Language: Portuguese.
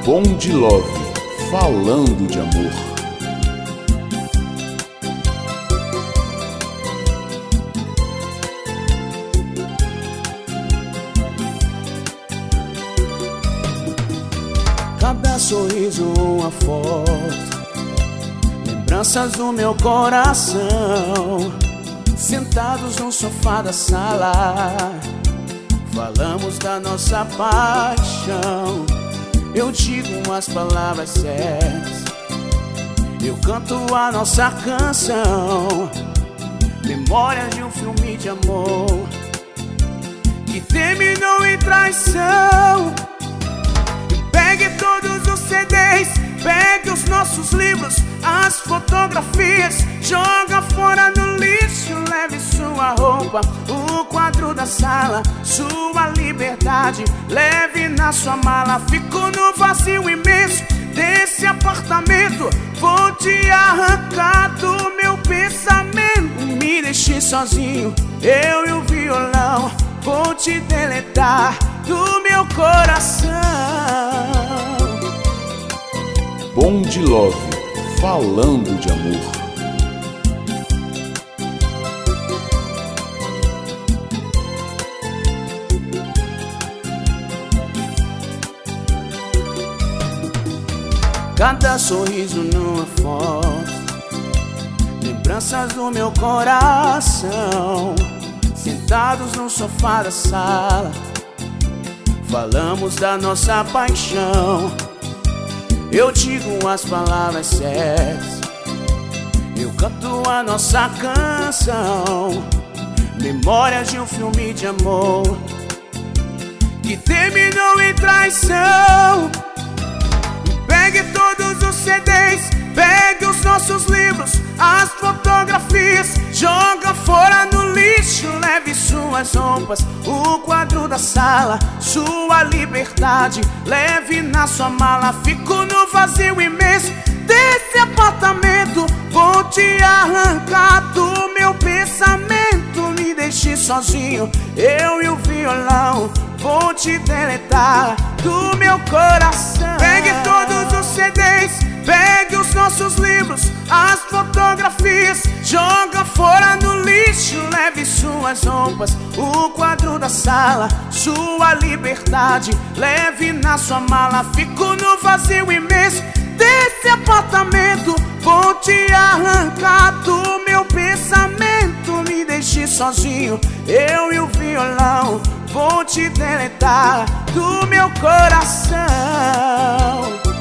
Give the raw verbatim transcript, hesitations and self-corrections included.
Bond Love, falando de amor. Cada sorriso, uma foto, lembranças do meu coração. Sentados no sofá da sala, falamos da nossa paixão. Eu digo as palavras certas, eu canto a nossa canção. Memórias de um filme de amor que terminou em traição. Pegue todos os C Ds, pegue os nossos livros, as fotografias, joga fora no lixo. Leve sua roupa, o quadro da sala, sua liberdade, leve na sua mala. Fico no vazio imenso desse apartamento, vou te arrancar do meu pensamento. Me deixe sozinho, eu e o violão, vou te deletar do meu coração. Bond Love, falando de amor. Cada sorriso numa foto, lembranças do meu coração. Sentados no sofá da sala, falamos da nossa paixão. Eu digo as palavras certas, eu canto a nossa canção. Memórias de um filme de amor que terminou em traição. Pegue todos os C Ds, pegue os nossos livros, as fotografias, joga fora no lixo. Leve suas roupas, o quadro da sala, sua liberdade, leve na sua mala. Fico no vazio imenso desse apartamento, vou te arrancar do meu pensamento. Me deixe sozinho, eu e o violão, vou te deletar do meu coração. Pegue todos os C Ds, pegue os nossos livros, as fotografias, joga fora no lixo. Leve suas roupas, o quadro da sala, sua liberdade, leve na sua mala. Fico no vazio imenso desse apartamento, vou te arrancar do meu pensamento. Me deixe sozinho, eu e o violão, vou te deletar do meu coração.